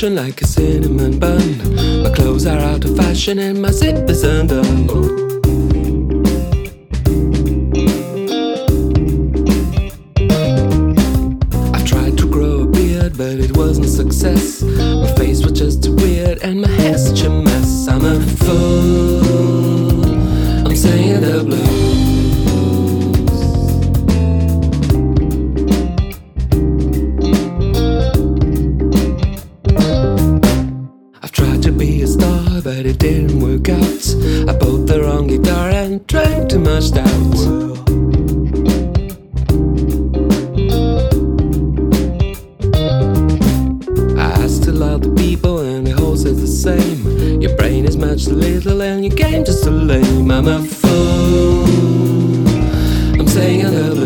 motion like a cinnamon bun. My clothes are out of fashion and my zip is undone. I tried to grow a beard, but it wasn't a success. My face was just too weird and my hair's such a mess. I'm a fool, I'm singing the blues. To be a star, but it didn't work out. I bought the wrong guitar and drank too much stout. I asked a lot of people and they all said the same. Your brain is much too little and your game just too lame. I'm a fool, I'm singing the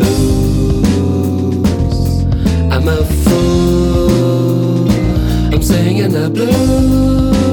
blues. I'm a fool, I'm singing the blues.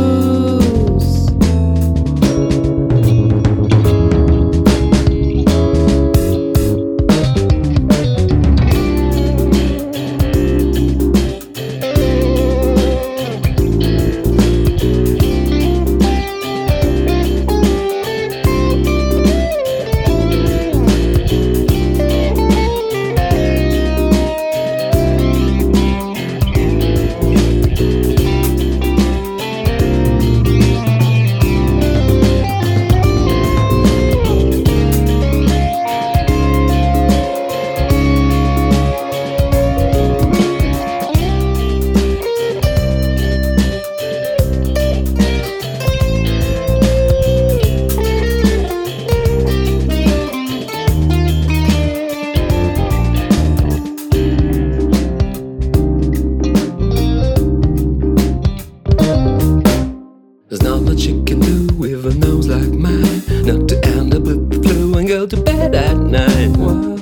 There's not much you can do with a nose like mine, not to end up with the flu and go to bed at night.